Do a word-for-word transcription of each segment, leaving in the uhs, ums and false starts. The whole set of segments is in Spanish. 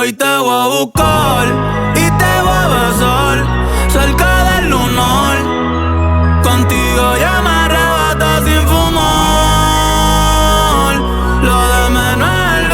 Hoy te voy a buscar y te voy a besar cerca del lunar. Contigo ya me arrebata sin fumar. Lo de menos es el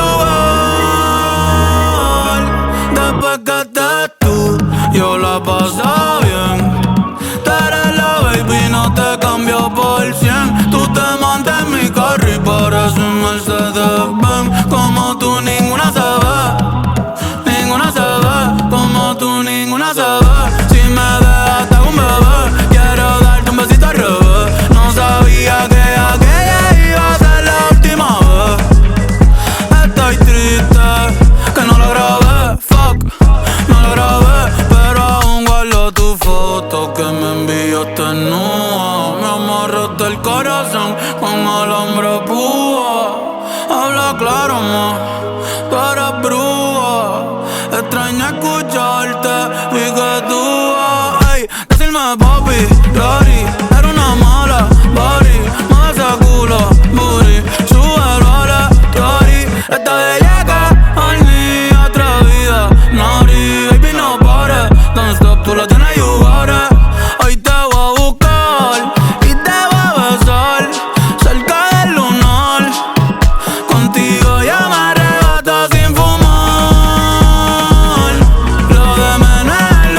lugar. Después que estés tú, yo la paso bien. Tú eres la baby, no te cambio por cien. Tú te montas en mi carro y pareces un Mercedes-Benz. Como tú ninguna se ve, ninguna se ve. Como tú ninguna se ve. Si me dejas te hago un bebé. Quiero darte un besito al revés. No sabía que aquella iba a ser la última vez. Estoy triste que no lo grabé, fuck, no lo grabé. Pero aún guardo tu foto que me enviaste nuda. Me amarraste el corazón con el hombre púa. Habla claro, ma, tú eres bruja. Extraño escucharte y que tú vas. Ey, decirme papi, Lori, era una mala, body. Mueve ese culo, booty, súbelo a la story. Esta bellaca, al ni atrevida, naughty. Baby, no pares, don't stop, tú la tienes, you got it. Hoy te voy a buscar y te voy a besar cerca del lunar. Contigo ya me arrebata sin fumar. Lo de menos es el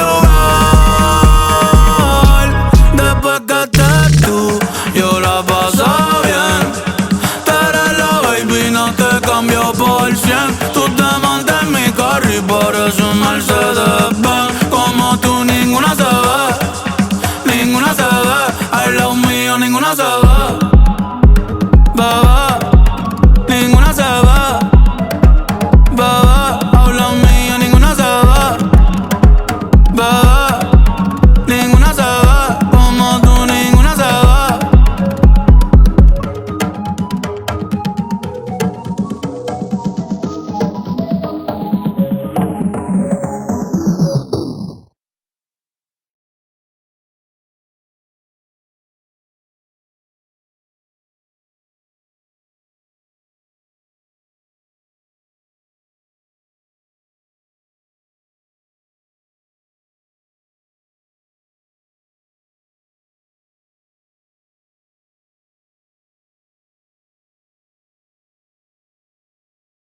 lugar. Después que estés tú, yo la paso bien. Tú eres la baby, no te cambio por cien. Tú te montas en mi carro y pareces un Mercedes-Benz. Como tú ninguna se ve, ninguna se ve. Al lado mío ninguna se ve.